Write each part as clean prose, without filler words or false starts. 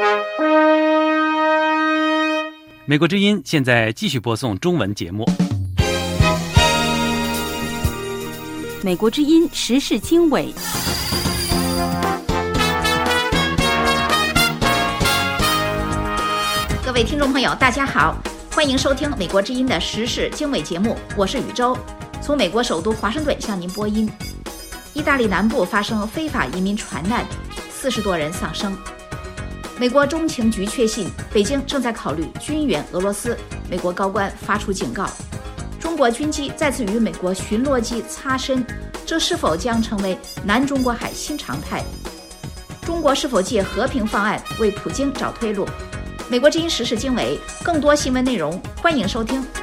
美国之音现在继续播送中文节目。 美国之音时事经纬， 各位听众朋友大家好，欢迎收听美国之音的时事经纬节目，我是宇宙，从美国首都华盛顿向您播音。意大利南部发生非法移民船难，40多人丧生。美国中情局确信北京正在考虑军援俄罗斯，美国高官发出警告。中国军机再次与美国巡逻机擦身，这是否将成为南中国海新常态？中国是否借和平方案为普京找退路？美国之音时事经纬，更多新闻内容欢迎收听。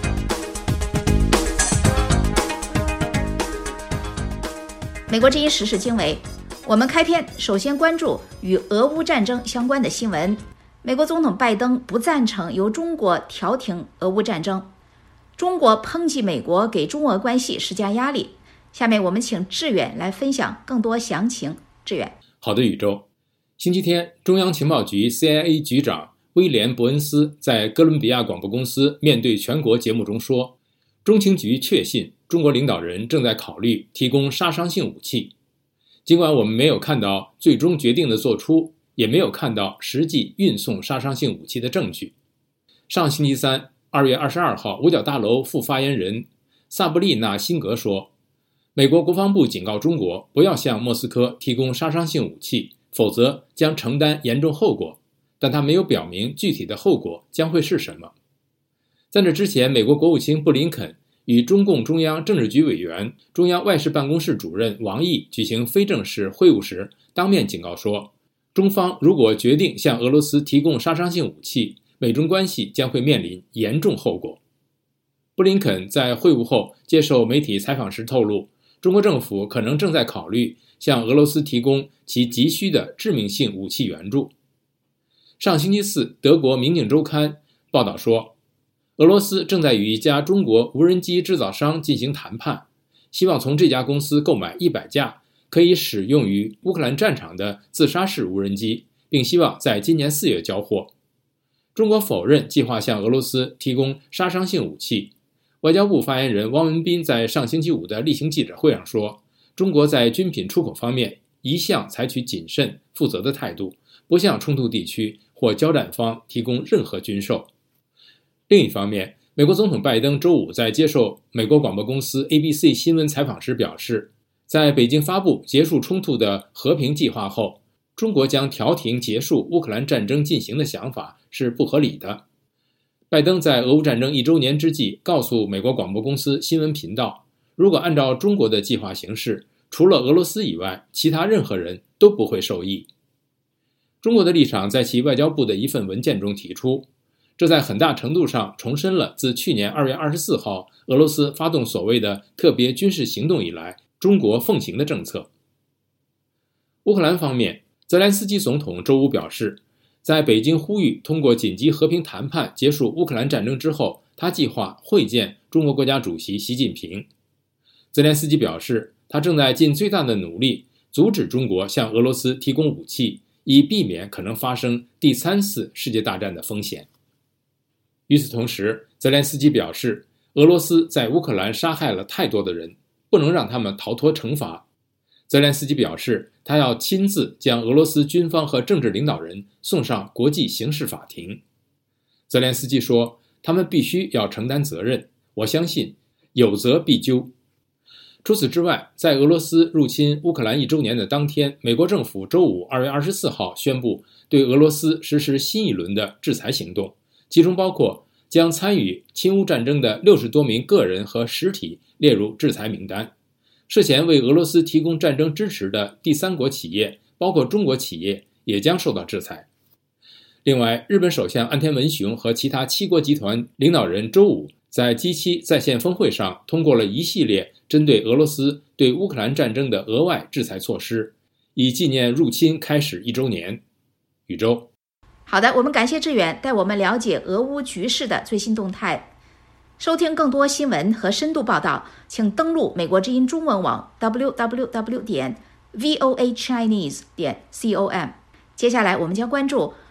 美国之音时事经纬，我们开篇首先关注与俄乌战争相关的新闻。美国总统拜登不赞成由中国调停俄乌战争，中国抨击美国给中俄关系施加压力。下面我们请志远来分享更多详情。志远。 好的，宇宙。星期天，中央情报局 CIA 局长威廉·伯恩斯在哥伦比亚广播公司面对全国节目中说，中情局确信中国领导人正在考虑提供杀伤性武器。尽管我们没有看到最终决定的做出，也没有看到实际运送杀伤性武器的证据。上星期三，2月22号，五角大楼副发言人萨布丽娜·辛格说，美国国防部警告中国不要向莫斯科提供杀伤性武器，否则将承担严重后果，但他没有表明具体的后果将会是什么。在这之前，美国国务卿布林肯与中共中央政治局委员、中央外事办公室主任王毅举行非正式会晤时，当面警告说，中方如果决定向俄罗斯提供杀伤性武器，美中关系将会面临严重后果。布林肯在会晤后接受媒体采访时透露，中国政府可能正在考虑向俄罗斯提供其急需的致命性武器援助。上星期四，德国《明镜周刊》报道说，俄罗斯正在与一家中国无人机制造商进行谈判，希望从这家公司购买100架可以使用于乌克兰战场的自杀式无人机，并希望在今年4月交货。中国否认计划向俄罗斯提供杀伤性武器。外交部发言人汪文斌在上星期五的例行记者会上说，中国在军品出口方面一向采取谨慎负责的态度，不向冲突地区或交战方提供任何军售。另一方面，美国总统拜登周五在接受美国广播公司 ABC 新闻采访时表示，在北京发布结束冲突的和平计划后，中国将调停结束乌克兰战争进行的想法是不合理的。拜登在俄乌战争1周年之际告诉美国广播公司新闻频道，如果按照中国的计划行事，除了俄罗斯以外，其他任何人都不会受益。中国的立场在其外交部的一份文件中提出，这在很大程度上重申了自去年2月24号俄罗斯发动所谓的特别军事行动以来，中国奉行的政策。乌克兰方面，泽连斯基总统周五表示，在北京呼吁通过紧急和平谈判结束乌克兰战争之后，他计划会见中国国家主席习近平。泽连斯基表示，他正在尽最大的努力阻止中国向俄罗斯提供武器，以避免可能发生第3次世界大战的风险。与此同时，泽连斯基表示，俄罗斯在乌克兰杀害了太多的人，不能让他们逃脱惩罚。泽连斯基表示，他要亲自将俄罗斯军方和政治领导人送上国际刑事法庭。泽连斯基说，他们必须要承担责任，我相信有责必究。除此之外，在俄罗斯入侵乌克兰1周年的当天，美国政府周五2月24号宣布对俄罗斯实施新一轮的制裁行动，其中包括将参与侵乌战争的60多名个人和实体列入制裁名单。涉嫌为俄罗斯提供战争支持的第三国企业，包括中国企业，也将受到制裁。另外，日本首相岸田文雄和其他7国集团领导人周五在 G7 在线峰会上通过了一系列针对俄罗斯对乌克兰战争的额外制裁措施，以纪念入侵开始1周年。宇宙。 好的，我们感谢志远带我们了解俄乌局势的最新动态。收听更多新闻和深度报道，请登录美国之音中文网 www.voachinese.com。接下来我们将关注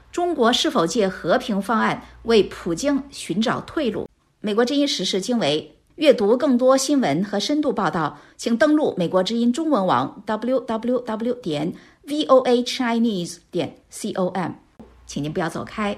中国是否借和平方案为普京寻找退路？美国之音时事经纬。阅读更多新闻和深度报道，请登录美国之音中文网 www.voachinese.com。请您不要走开。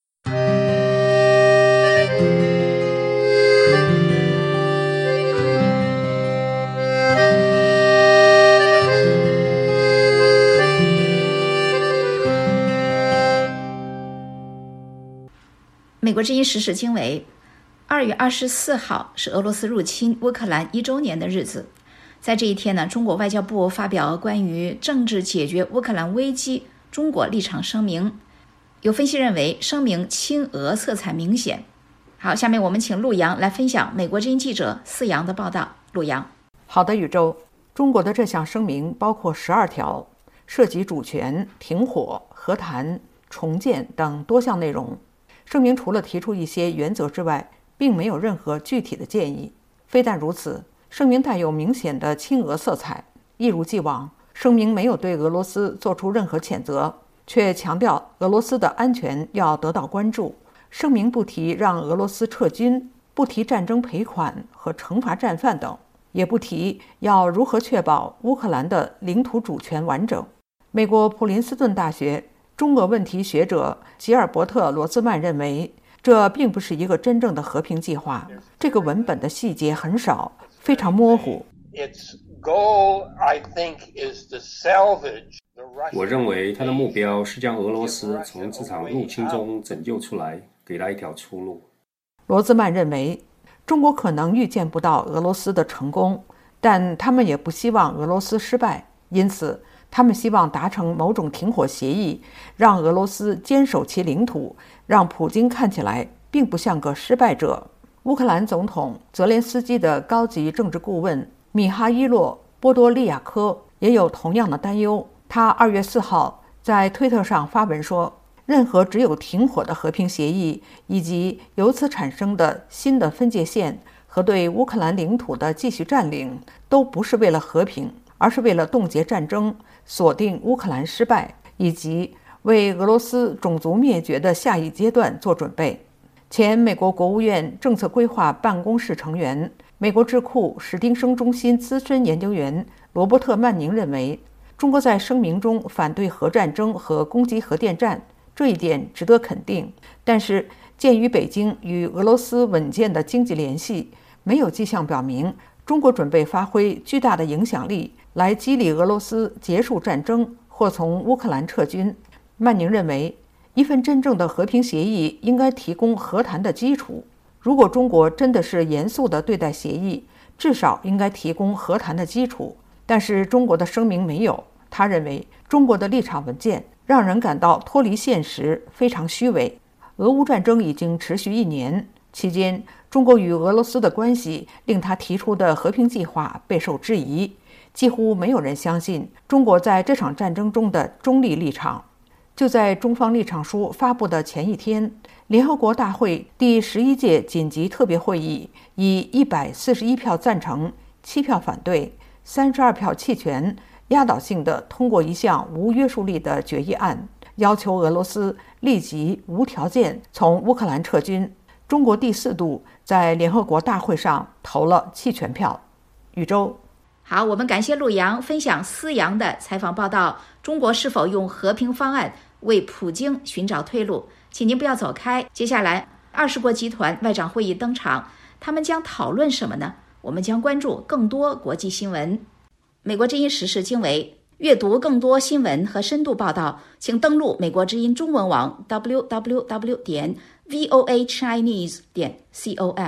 美国之音时事经纬。2月24号是俄罗斯入侵乌克兰1周年的日子。在这一天呢，中国外交部发表关于政治解决乌克兰危机中国立场声明。有分析认为，声明亲俄色彩明显。好，下面我们请陆洋来分享美国之音记者思阳的报道。陆洋。 好的，宇宙。中国的这项声明包括12条，涉及主权、停火、和谈、重建等多项内容。声明除了提出一些原则之外，并没有任何具体的建议。非但如此，声明带有明显的亲俄色彩。一如既往，声明没有对俄罗斯做出任何谴责，却强调俄罗斯的安全要得到关注。声明不提让俄罗斯撤军，不提战争赔款和惩罚战犯等，也不提要如何确保乌克兰的领土主权完整。美国普林斯顿大学中俄问题学者吉尔伯特·罗兹曼认为，这并不是一个真正的和平计划。这个文本的细节很少，非常模糊。 我认为他的目标是将俄罗斯从这场入侵中拯救出来，给他一条出路。 罗兹曼认为，中国可能预见不到俄罗斯的成功，但他们也不希望俄罗斯失败，因此他们希望达成某种停火协议，让俄罗斯坚守其领土，让普京看起来并不像个失败者。乌克兰总统泽连斯基的高级政治顾问米哈伊洛·波多利亚科也有同样的担忧。他2月4号在推特上发文说，任何只有停火的和平协议，以及由此产生的新的分界线和对乌克兰领土的继续占领，都不是为了和平，而是为了冻结战争，锁定乌克兰失败，以及为俄罗斯种族灭绝的下一阶段做准备。前美国国务院政策规划办公室成员、美国智库史丁生中心资深研究员罗伯特·曼宁认为，中国在声明中反对核战争和攻击核电站，这一点值得肯定。但是，鉴于北京与俄罗斯稳健的经济联系，没有迹象表明中国准备发挥巨大的影响力来激励俄罗斯结束战争或从乌克兰撤军。曼宁认为，一份真正的和平协议应该提供和谈的基础。如果中国真的是严肃地对待协议，至少应该提供和谈的基础。但是中国的声明没有。他认为中国的立场稳健，让人感到脱离现实，非常虚伪。俄乌战争已经持续1年，期间中国与俄罗斯的关系令他提出的和平计划备受质疑，几乎没有人相信中国在这场战争中的中立立场。就在中方立场书发布的前一天，联合国大会第11届紧急特别会议以141票赞成、7票反对、32票弃权，压倒性地通过一项无约束力的决议案，要求俄罗斯立即无条件从乌克兰撤军。中国第4度在联合国大会上投了弃权票。宇宙。 好，我们感谢陆洋分享思阳的采访报道。中国是否用和平方案为普京寻找退路？请您不要走开。接下来，20国集团外长会议登场，他们将讨论什么呢？我们将关注更多国际新闻。美国之音时事经纬。阅读更多新闻和深度报道，请登录美国之音中文网 www.voachinese.com。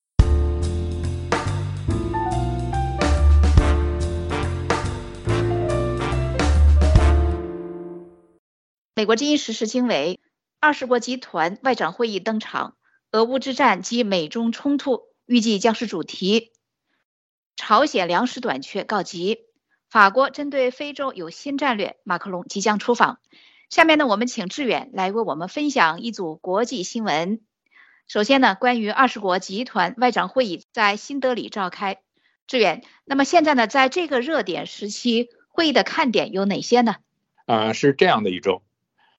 美国之音时事经纬。20国集团外长会议登场，俄乌之战及美中冲突预计将是主题。朝鲜粮食短缺告急。法国针对非洲有新战略，马克龙即将出访。下面呢，我们请志远来为我们分享一组国际新闻。首先呢，关于20国集团外长会议在新德里召开。志远，那么现在呢，在这个热点时期，会议的看点有哪些呢？ 是这样的，宇宙。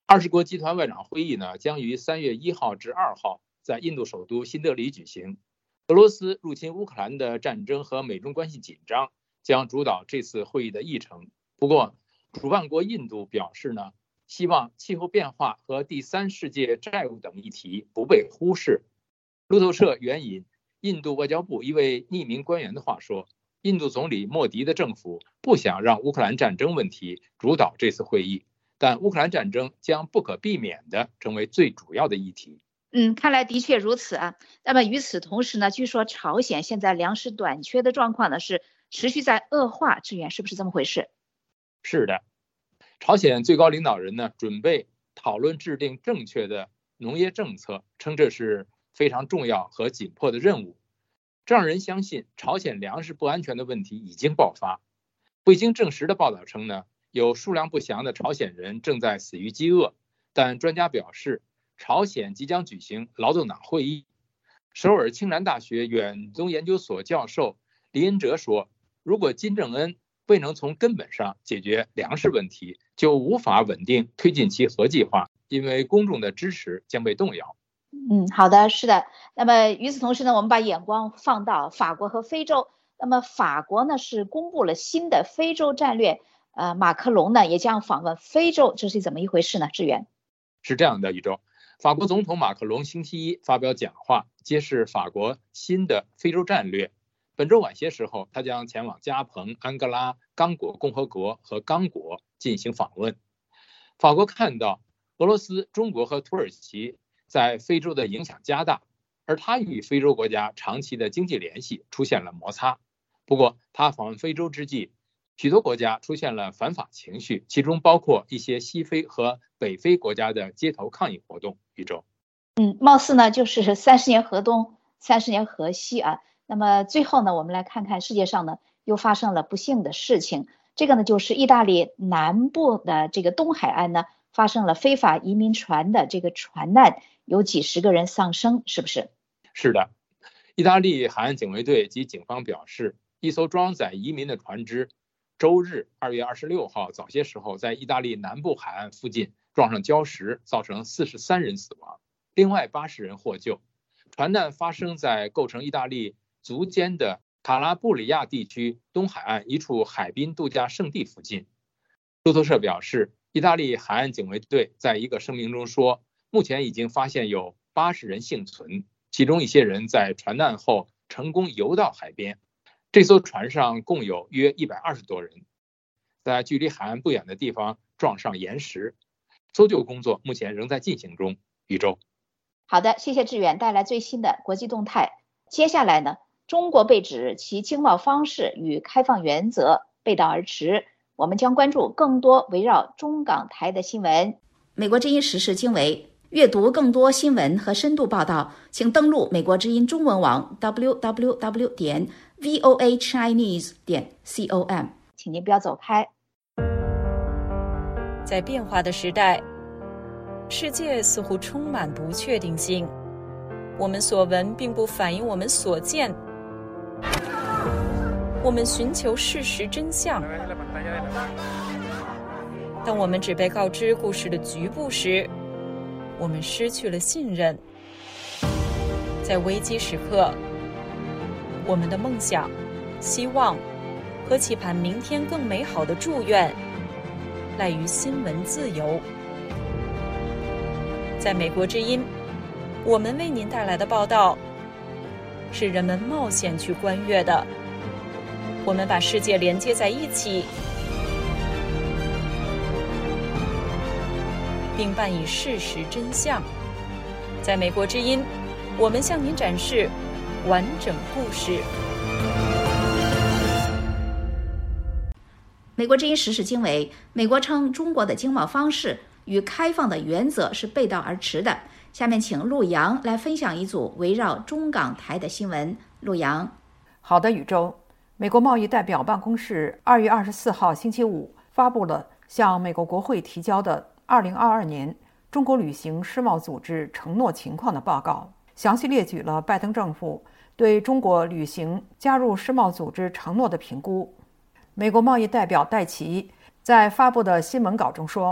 20国集团外长会议呢，将于3月1号至2号在印度首都新德里举行。俄罗斯入侵乌克兰的战争和美中关系紧张将主导这次会议的议程。不过，主办国印度表示呢，希望气候变化和第三世界债务等议题不被忽视。路透社援引印度外交部一位匿名官员的话说，印度总理莫迪的政府不想让乌克兰战争问题主导这次会议，但乌克兰战争将不可避免地成为最主要的议题。 看来的确如此啊。那么与此同时呢，据说朝鲜现在粮食短缺的状况呢是持续在恶化，志远是不是这么回事？ 是的，朝鲜最高领导人呢准备讨论制定正确的农业政策，称这是非常重要和紧迫的任务。这让人相信朝鲜粮食不安全的问题已经爆发。未经证实的报道称呢，有数量不详的朝鲜人正在死于饥饿，但专家表示朝鲜即将举行劳动党会议。首尔青南大学远东研究所教授李恩哲说，如果金正恩未能从根本上解决粮食问题，就无法稳定推进其核计划，因为公众的支持将被动摇。 好的，是的。那么与此同时呢，我们把眼光放到法国和非洲。那么法国呢是公布了新的非洲战略，马克龙呢也将访问非洲，这是怎么一回事呢？志远。 是这样的，宇宙。法国总统马克龙星期一发表讲话，揭示法国新的非洲战略。本周晚些时候，他将前往加蓬、安哥拉、刚果共和国和刚果进行访问。法国看到俄罗斯、中国和土耳其在非洲的影响加大，而他与非洲国家长期的经济联系出现了摩擦。不过，他访问非洲之际，许多国家出现了反法情绪，其中包括一些西非和北非国家的街头抗议活动。宇宙， 貌似呢就是30年河东，30年河西啊。那么最后呢，我们来看看世界上呢又发生了不幸的事情。这个呢就是意大利南部的这个东海岸呢发生了非法移民船的这个船难，有几十个人丧生，是不是？ 是的，意大利海岸警卫队及警方表示，一艘装载移民的船只周日2月26号早些时候在意大利南部海岸附近撞上礁石，造成43人死亡，另外80人获救。船难发生在构成意大利足尖的卡拉布里亚地区东海岸一处海滨度假胜地附近。路透社表示，意大利海岸警卫队在一个声明中说，目前已经发现有80人幸存，其中一些人在船难后成功游到海边。这艘船上共有约120多人，在距离海岸不远的地方撞上岩石。搜救工作目前仍在进行中。宇宙。 好的，谢谢志远带来最新的国际动态。接下来呢，中国被指其经贸方式与开放原则背道而驰，我们将关注更多围绕中港台的新闻。美国之音时事经纬，阅读更多新闻和深度报道，请登录美国之音中文网 www.voachinese.com。请您不要走开。 在变化的时代，世界似乎充满不确定性。我们所闻并不反映我们所见。我们寻求事实真相。当我们只被告知故事的局部时，我们失去了信任。在危机时刻，我们的梦想、希望和期盼明天更美好的祝愿赖于新闻自由。在美国之音，我们为您带来的报道是人们冒险去观阅的。我们把世界连接在一起，并伴以事实真相。在美国之音，我们向您展示完整故事。 美国之音时事经纬，美国称中国的经贸方式与开放的原则是背道而驰的。下面请陆阳来分享一组围绕中港台的新闻。陆阳。 好的，宇宙。美国贸易代表办公室2月24号星期五发布了向美国国会提交的2022年中国履行世贸组织承诺情况的报告，详细列举了拜登政府对中国履行加入世贸组织承诺的评估。美国贸易代表戴奇在发布的新闻稿中说，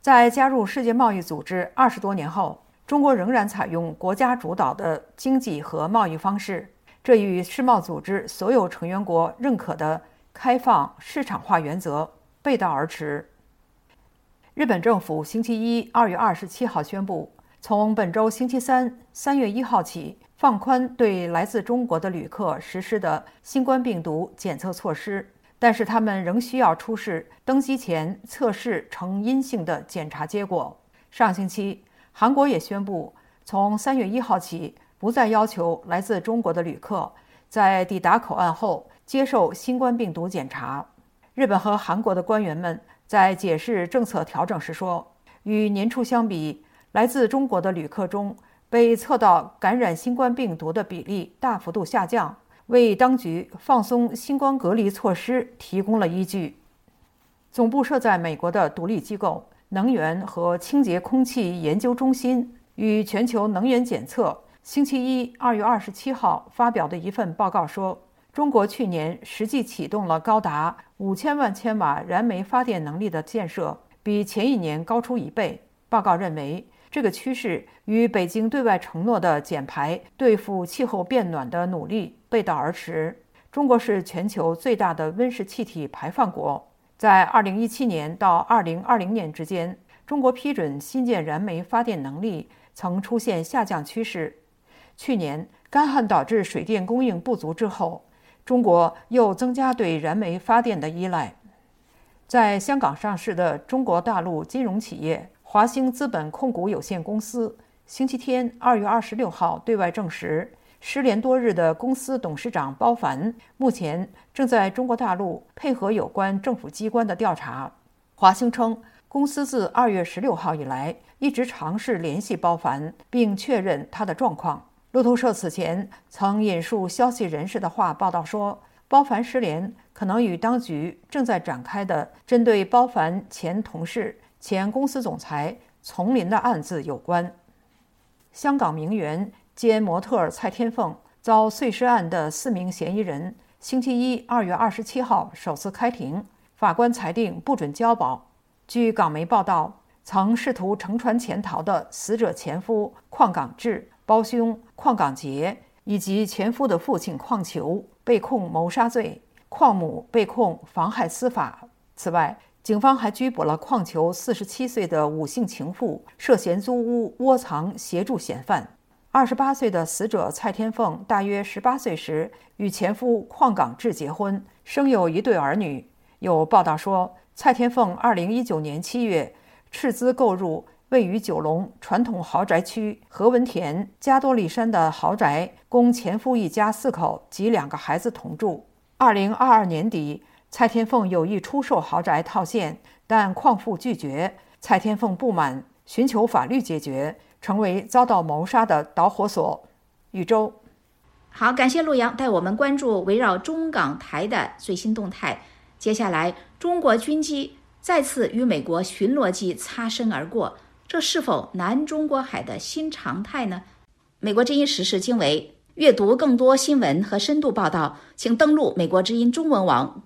在加入世界贸易组织20多年后，中国仍然采用国家主导的经济和贸易方式，这与世贸组织所有成员国认可的开放市场化原则背道而驰。日本政府星期一2月27号宣布，从本周星期三3月1号起，放宽对来自中国的旅客实施的新冠病毒检测措施，但是他们仍需要出示登机前测试呈阴性的检查结果。上星期，韩国也宣布，从3月1号起，不再要求来自中国的旅客在抵达口岸后接受新冠病毒检查。日本和韩国的官员们在解释政策调整时说，与年初相比，来自中国的旅客中被测到感染新冠病毒的比例大幅度下降，为当局放松新冠隔离措施提供了依据。总部设在美国的独立机构能源和清洁空气研究中心与全球能源检测星期一2月27号发表的一份报告说，中国去年实际启动了高达5000万千瓦燃煤发电能力的建设，比前一年高出1倍。报告认为，这个趋势与北京对外承诺的减排对付气候变暖的努力背道而驰。中国是全球最大的温室气体排放国，在2017年到2020年之间，中国批准新建燃煤发电能力曾出现下降趋势。去年干旱导致水电供应不足之后，中国又增加对燃煤发电的依赖。在香港上市的中国大陆金融企业华兴资本控股有限公司星期天2月26号对外证实，失联多日的公司董事长包凡目前正在中国大陆配合有关政府机关的调查。华兴称，公司自2月16号以来一直尝试联系包凡，并确认他的状况。路透社此前曾引述消息人士的话报道说，包凡失联可能与当局正在展开的针对包凡前同事、前公司总裁丛林的案子有关。香港名媛兼模特蔡天凤遭碎尸案的4名嫌疑人星期一2月27号首次开庭，法官裁定不准交保。据港媒报道，曾试图乘船潜逃的死者前夫邝港志、胞兄邝港杰以及前夫的父亲邝球被控谋杀罪，邝母被控妨害司法。此外，警方还拘捕了邝球47岁的吴姓情妇，涉嫌租屋窝藏协助嫌犯。28岁的死者蔡天凤大约18岁时与前夫邝港志结婚，生有1对儿女。有报道说，蔡天凤2019年7月斥资购入位于九龙传统豪宅区何文田加多利山的豪宅，供前夫一家4口及2个孩子同住。2022年底，蔡天凤有意出售豪宅套现，但邝父拒绝。蔡天凤不满，寻求法律解决，成为遭到谋杀的导火索。宇宙， 好，感谢陆阳带我们关注围绕中港台的最新动态。接下来，中国军机再次与美国巡逻机擦身而过，这是否南中国海的新常态呢？美国之音时事经纬，阅读更多新闻和深度报道，请登录美国之音中文网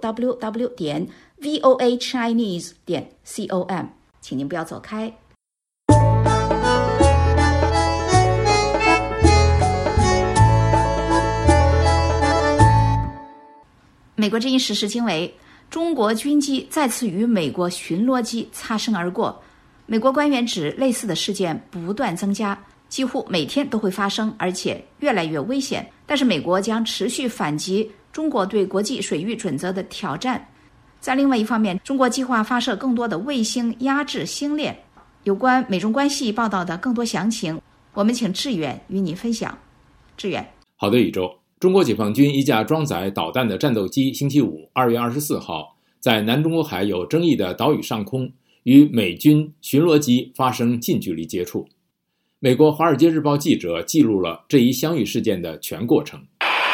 www.voachinese.com， 请您不要走开。美国之音时事经纬，中国军机再次与美国巡逻机擦身而过。美国官员指，类似的事件不断增加，几乎每天都会发生，而且越来越危险。但是美国将持续反击中国对国际水域准则的挑战。在另外一方面，中国计划发射更多的卫星压制星链。有关美中关系报道的更多详情，我们请志远与你分享。志远， 好的，宇宙。中国解放军一架装载导弹的战斗机星期五2月24号在南中国海有争议的岛屿上空与美军巡逻机发生近距离接触。美国《华尔街日报》记者记录了这一相遇事件的全过程。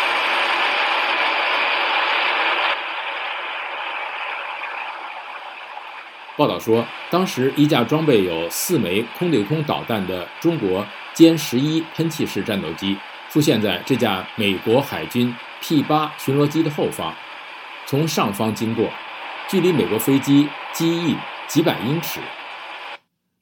报道说，当时一架装备有4枚空对空导弹的中国歼11喷气式战斗机出现在这架美国海军 P-8 巡逻机的后方，从上方经过，距离美国飞机机翼几百英尺。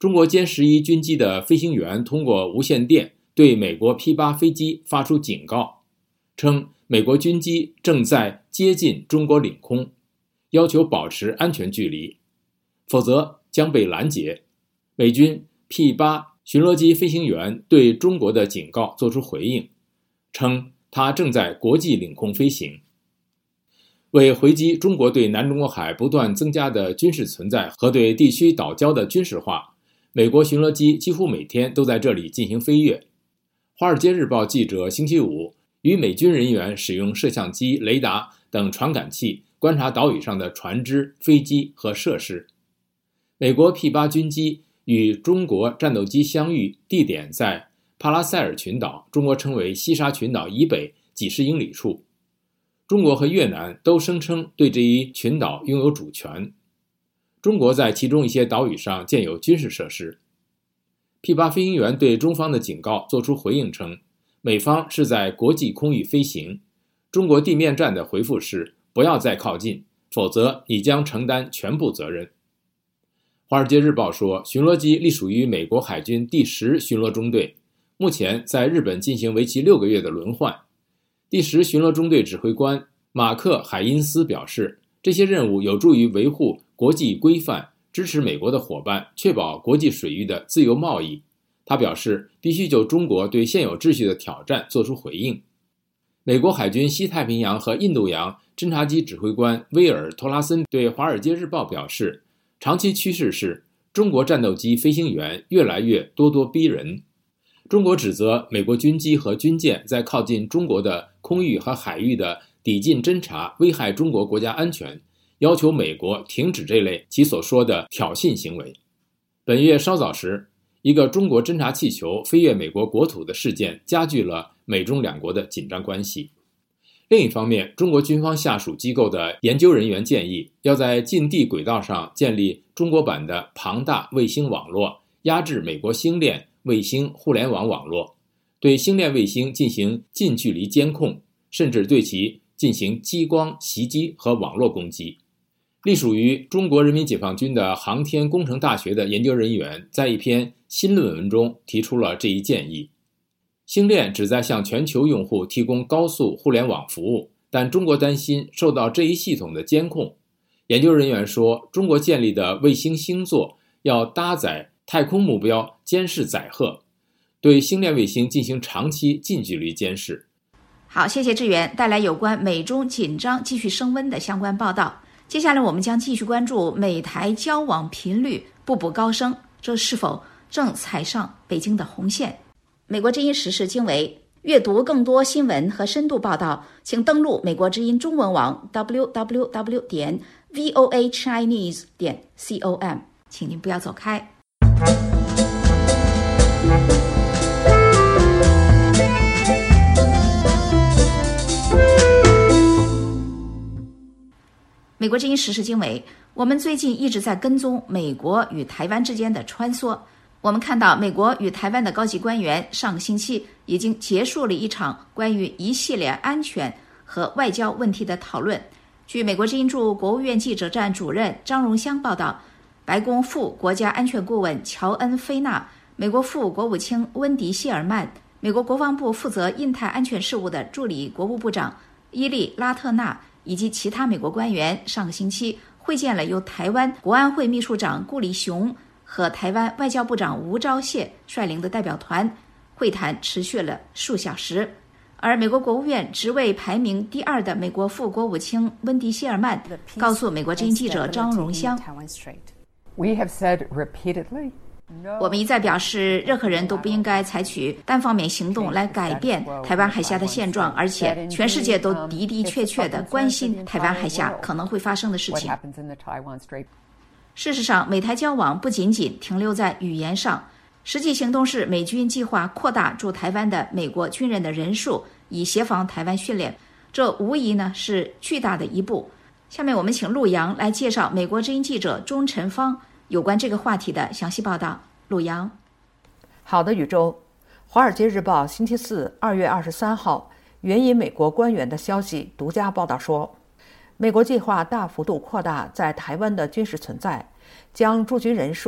中国歼11军机的飞行员通过无线电对美国 P-8 飞机发出警告，称美国军机正在接近中国领空，要求保持安全距离，否则将被拦截。美军 P-8 巡逻机飞行员对中国的警告作出回应，称他正在国际领空飞行。为回击中国对南中国海不断增加的军事存在和对地区岛礁的军事化，美国巡逻机几乎每天都在这里进行飞越。华尔街日报记者星期五与美军人员使用摄像机、雷达等传感器观察岛屿上的船只、飞机和设施。美国 P-8 军机与中国战斗机相遇地点在帕拉塞尔群岛，中国称为西沙群岛以北几十英里处。中国和越南都声称对这一群岛拥有主权。中国在其中一些岛屿上建有军事设施。P-8 飞行员对中方的警告作出回应称，美方是在国际空域飞行。中国地面站的回复是不要再靠近，否则你将承担全部责任。华尔街日报说，巡逻机隶属于美国海军第10巡逻中队，目前在日本进行为期6个月的轮换。第10巡逻中队指挥官马克·海因斯表示，这些任务有助于维护国际规范，支持美国的伙伴，确保国际水域的自由贸易。他表示，必须就中国对现有秩序的挑战作出回应。美国海军西太平洋和印度洋侦察机指挥官威尔·托拉森对《华尔街日报》表示，长期趋势是中国战斗机飞行员越来越咄咄逼人。中国指责美国军机和军舰在靠近中国的空域和海域的抵近侦察危害中国国家安全，要求美国停止这类其所说的挑衅行为。本月稍早时，一个中国侦察气球飞越美国国土的事件加剧了美中两国的紧张关系。另一方面，中国军方下属机构的研究人员建议，要在近地轨道上建立中国版的庞大卫星网络，压制美国星链卫星互联网网络，对星链卫星进行近距离监控，甚至对其进行激光袭击和网络攻击。隶属于中国人民解放军的航天工程大学的研究人员在一篇新论文中提出了这一建议。星链旨在向全球用户提供高速互联网服务，但中国担心受到这一系统的监控。研究人员说，中国建立的卫星星座要搭载太空目标监视载荷，对星链卫星进行长期近距离监视。 好，谢谢志远带来有关美中紧张继续升温的相关报道。接下来我们将继续关注美台交往频率步步高升，这是否正踩上北京的红线？美国之音时事经纬，阅读更多新闻和深度报道，请登录美国之音中文网 www.voachinese.com， 请您不要走开。美国之音时事经纬，我们最近一直在跟踪美国与台湾之间的穿梭。我们看到美国与台湾的高级官员上个星期已经结束了一场关于一系列安全和外交问题的讨论。据美国之音驻国务院记者站主任张荣香报道，白宫副国家安全顾问乔恩·菲纳、美国副国务卿温迪·谢尔曼、美国国防部负责印太安全事务的助理国务部长伊利·拉特纳以及其他美国官员上个星期会见了由台湾国安会秘书长顾立雄和台湾外交部长吴钊燮率领的代表团，会谈持续了数小时。而美国国务院职位排名第2的美国副国务卿温迪·谢尔曼告诉美国之音记者张荣香，我们一再表示，任何人都不应该采取单方面行动来改变台湾海峡的现状，而且全世界都的的确确地关心台湾海峡可能会发生的事情。事实上，美台交往不仅仅停留在语言上，实际行动是美军计划扩大驻台湾的美国军人的人数，以协防台湾训练。这无疑呢是巨大的一步。下面我们请陆洋来介绍美国之音记者钟晨芳有关这个话题的详细报道。陆洋。 好的，宇宙。华尔街日报星期四2月23号援引美国官员的消息独家报道说，美国计划大幅度扩大在台湾的军事存在，将驻军人数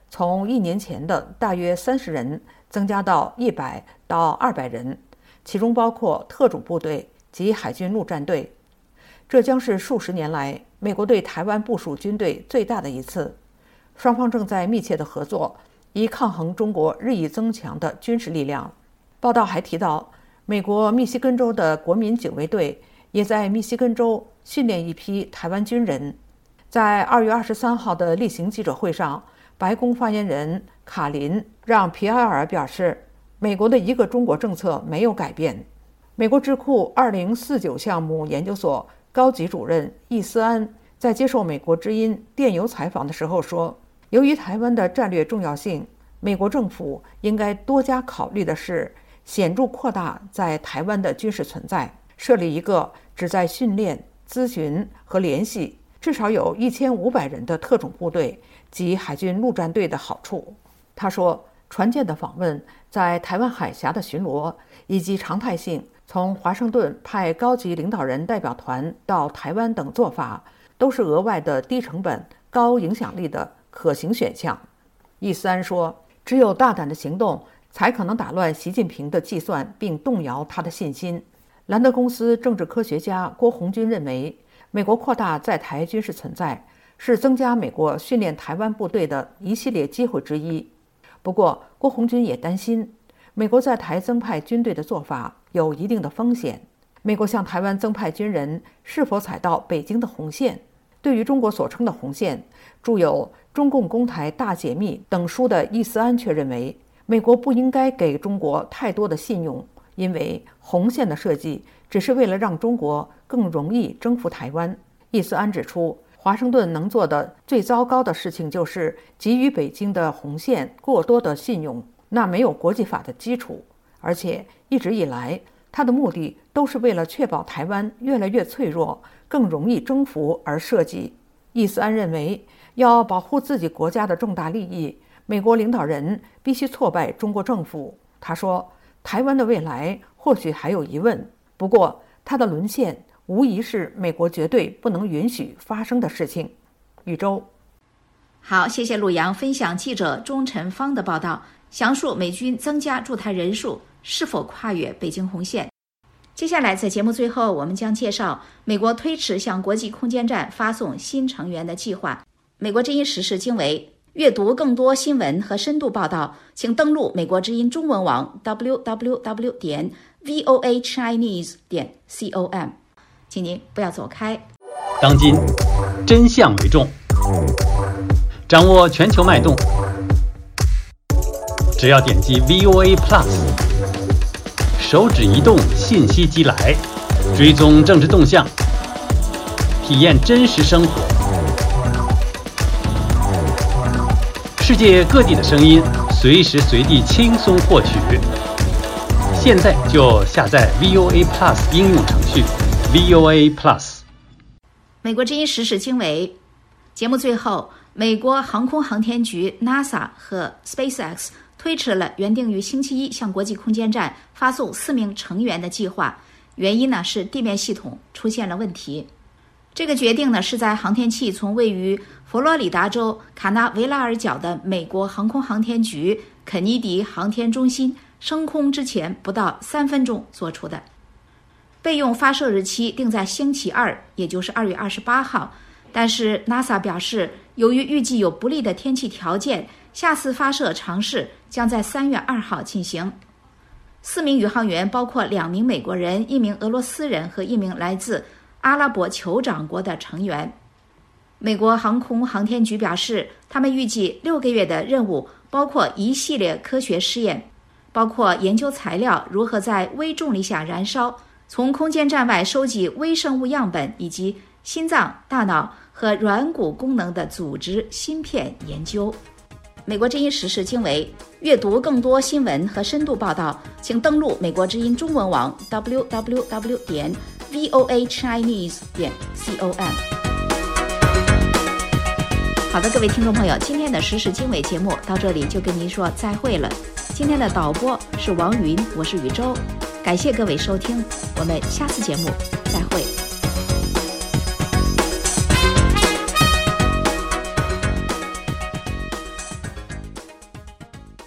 从1年前的大约30人增加到100到200人，其中包括特种部队及海军陆战队。这将是数十年来美国对台湾部署军队最大的一次。双方正在密切的合作，以抗衡中国日益增强的军事力量。报道还提到，美国密西根州的国民警卫队也在密西根州训练一批台湾军人。在2月23号的例行记者会上，白宫发言人卡林让皮埃尔表示，美国的一个中国政策没有改变。美国智库2049项目研究所高级主任易思安在接受美国之音电邮采访的时候说，由于台湾的战略重要性，美国政府应该多加考虑的是显著扩大在台湾的军事存在，设立一个旨在训练、咨询和联系至少有1500人的特种部队及海军陆战队的好处。他说，船舰的访问、在台湾海峡的巡逻以及常态性从华盛顿派高级领导人代表团到台湾等做法，都是额外的低成本、高影响力的可行选项。易思安说，只有大胆的行动才可能打乱习近平的计算并动摇他的信心。兰德公司政治科学家郭红军认为，美国扩大在台军事存在是增加美国训练台湾部队的一系列机会之一。不过，郭红军也担心，美国在台增派军队的做法有一定的风险。美国向台湾增派军人是否踩到北京的红线？对于中国所称的红线，著有《中共攻台大解密》等书的易思安却认为，美国不应该给中国太多的信用，因为红线的设计只是为了让中国更容易征服台湾。易思安指出，华盛顿能做的最糟糕的事情就是给予北京的红线过多的信用，那没有国际法的基础，而且一直以来他的目的都是为了确保台湾越来越脆弱，更容易征服而设计。易思安认为，要保护自己国家的重大利益，美国领导人必须挫败中国政府。他说，台湾的未来或许还有疑问，不过它的沦陷无疑是美国绝对不能允许发生的事情。宇宙， 好，谢谢陆洋分享记者钟晨芳的报道，详述美军增加驻台人数是否跨越北京红线。接下来在节目最后，我们将介绍美国推迟向国际空间站发送新成员的计划。美国之音时事经纬，阅读更多新闻和深度报道，请登录美国之音中文网 www.voachinese.com。请您不要走开。 当今真相为重，掌握全球脉动，只要点击 VOA Plus， 手指移动，信息即来，追踪政治动向，体验真实生活，世界各地的声音，随时随地轻松获取。现在就下载 VOA Plus 应用程序 VOA Plus。 美国之音时事经纬节目最后，美国航空航天局 NASA 和 SpaceX 推迟了原定于星期一向国际空间站发送4名成员的计划，原因呢是地面系统出现了问题。这个决定呢是在航天器从位于佛罗里达州卡纳维拉尔角的美国航空航天局肯尼迪航天中心升空之前不到3分钟做出的。备用发射日期定在星期二，也就是2月28号，但是 NASA 表示，由于预计有不利的天气条件，下次发射尝试将在3月2号进行。4名宇航员包括2名美国人、1名俄罗斯人和1名来自阿拉伯酋长国的成员。美国航空航天局表示，他们预计6个月的任务包括一系列科学试验，包括研究材料如何在微重力下燃烧，从空间站外收集微生物样本，以及心脏、大脑和软骨功能的组织芯片研究。美国之音时事经纬，阅读更多新闻和深度报道，请登录美国之音中文网 www.voachinese.com。 好的，各位听众朋友，今天的时事经纬节目到这里就跟您说再会了。今天的导播是王云，我是宇宙，感谢各位收听，我们下次节目再会。